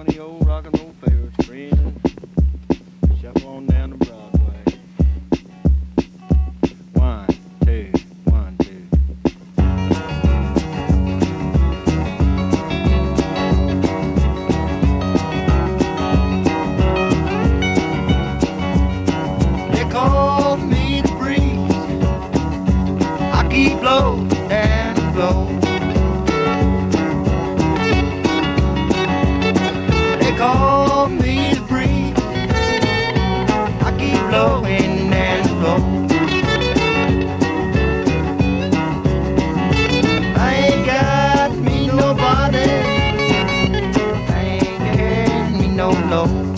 funny old rock and roll favorites, friend. Shuffle on down to Broadway. One, two, one, two. They call me the breeze. I keep low and flow. They call me the breeze. I keep blowing and flow. I ain't got me nobody. I ain't got me no low.